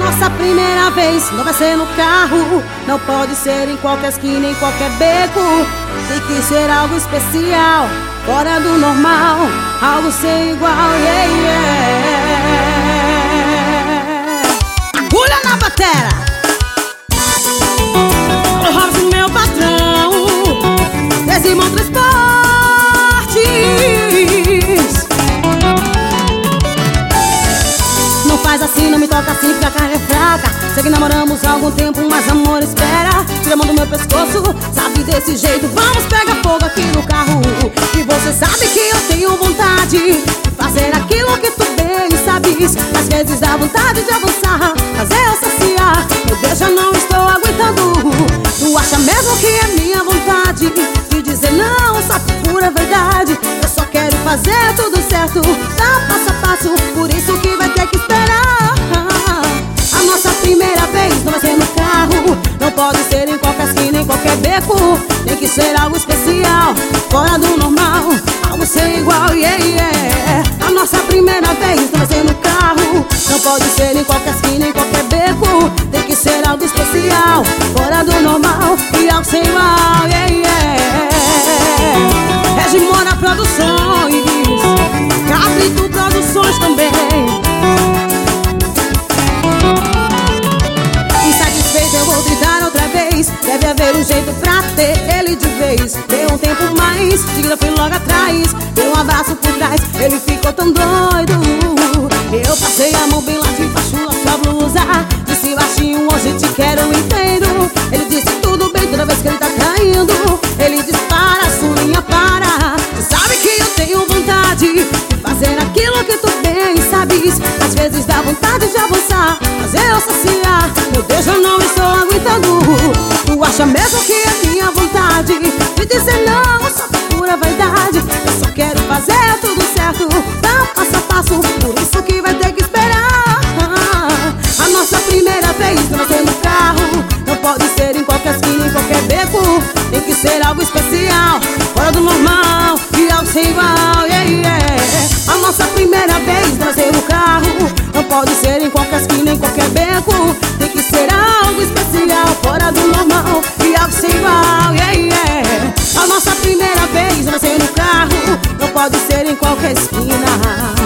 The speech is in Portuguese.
nossa primeira vez não vai ser no carro, não pode ser em qualquer esquina, em qualquer beco. Tem que ser algo especial, fora do normal, algo sem igual, yeah, yeah. Agulha na batera, o Robson, meu patrão, Desimão Transportes. Não faz assim, não me toca assim, porque a carne é fraca. Sei que namoramos há algum tempo, mas amor espera. Tira a mão do meu pescoço, sabe desse jeito. Vamos pegar fogo aqui no carro. E você sabe que eu tenho vontade de fazer aquilo que tu bem sabes. Às vezes dá vontade de avançar, fazer eu saciar. Meu Deus, já não estou aguentando. Tu acha mesmo que é minha vontade de dizer não, só por pura verdade? Eu só quero fazer tudo certo, dá passo a passo, por isso que vai ter que esperar. A nossa primeira vez não vai ser no carro, não pode ser em qualquer esquina, em qualquer beco. Tem que ser algo especial, fora do normal, algo sem igual, yeah, yeah. A nossa primeira vez não vai ser no carro, não pode ser em qualquer esquina, em qualquer beco. Tem que ser algo especial, fora do normal e algo sem igual, yeah, yeah. Regimora Produções, Cabrito Produções também. Insatisfeito eu vou tentar outra vez, deve haver um jeito pra ter ele de vez. Deu um tempo mais, seguida fui logo atrás, deu um abraço por trás, ele ficou tão doido. Eu passei a mão bem lá de baixo na sua blusa, disse baixinho, hoje te quero inteiro. Ele disse tudo bem toda vez que ele tá caindo. Ele dispara, suinha para. Tu sabe que eu tenho vontade de fazer aquilo que tu bem sabes. Às vezes dá vontade de avançar, fazer eu saciar. Meu Deus, eu não estou aguentando. Tu acha mesmo que é minha vontade de dizer não, só por pura vaidade? Eu só quero fazer tudo certo, dá passo a passo, por isso que vai ter que esperar. A nossa primeira vez não vai ser no carro, não pode ser em qualquer esquina, em qualquer beco. Tem que ser algo especial, fora do normal e algo sem igual, yeah, yeah. A nossa primeira vez não vai ser no carro, não pode ser em qualquer esquina, em qualquer beco. Tem que ser algo especial, fora do normal e algo sem igual, yeah, yeah. A nossa primeira vez não vai ser no carro, não pode ser em qualquer esquina.